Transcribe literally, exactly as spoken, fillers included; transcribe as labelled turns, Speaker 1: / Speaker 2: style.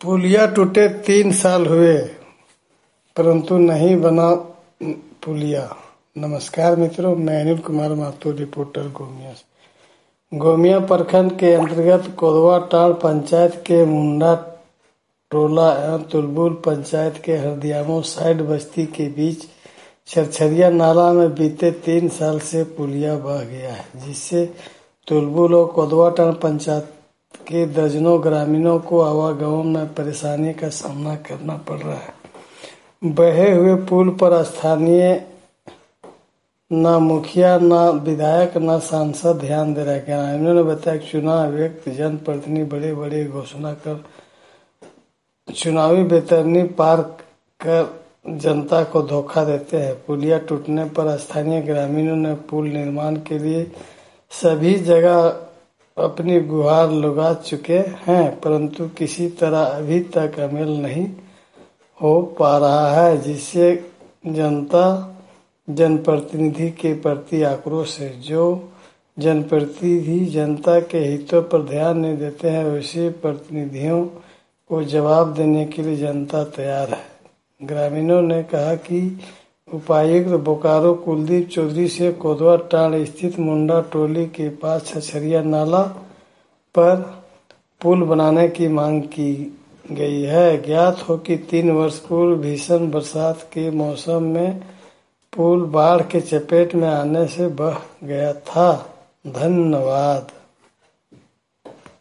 Speaker 1: पुलिया टूटे तीन साल हुए परंतु नहीं बना पुलिया। नमस्कार मित्रों, मैं अनिल कुमार महतो, रिपोर्टर गोमिया से। गोमिया प्रखंड के अंतर्गत कोदवाटांड़ पंचायत के मुंडा टोला एवं तुलबुल पंचायत के हरदियामो साइड बस्ती के बीच छरछरिया नाला में बीते तीन साल से पुलिया बह गया है, जिससे तुलबुल और कोदवाटांड़ पंचायत के दर्जनों ग्रामीणों को आवागमन में परेशानी का सामना करना पड़ रहा है। बहे हुए पुल पर स्थानीय न मुखिया, न विधायक, न सांसद ध्यान दे रहे हैं। ग्रामीणों ने बताया कि चुनाव व्यक्त जनप्रतिनिधि बड़े बड़े घोषणा कर चुनावी बेतरनी पार कर जनता को धोखा देते हैं। पुलिया टूटने पर स्थानीय ग्रामीणों ने पुल निर्माण के लिए सभी जगह अपनी गुहार लगा चुके हैं, परंतु किसी तरह अभी तक अमल नहीं हो पा रहा है, जिससे जनता जनप्रतिनिधि के प्रति आक्रोश है। जो जनप्रतिनिधि जनता के हितों पर ध्यान नहीं देते हैं, वैसे प्रतिनिधियों को जवाब देने के लिए जनता तैयार है। ग्रामीणों ने कहा कि उपायुक्त बोकारो कुलदीप चौधरी से कोदवाटांड़ स्थित मुंडा टोली के पास छरछरिया नाला पर पुल बनाने की मांग की गई है। ज्ञात हो कि तीन वर्ष पूर्व भीषण बरसात के मौसम में पुल बाढ़ के चपेट में आने से बह गया था। धन्यवाद।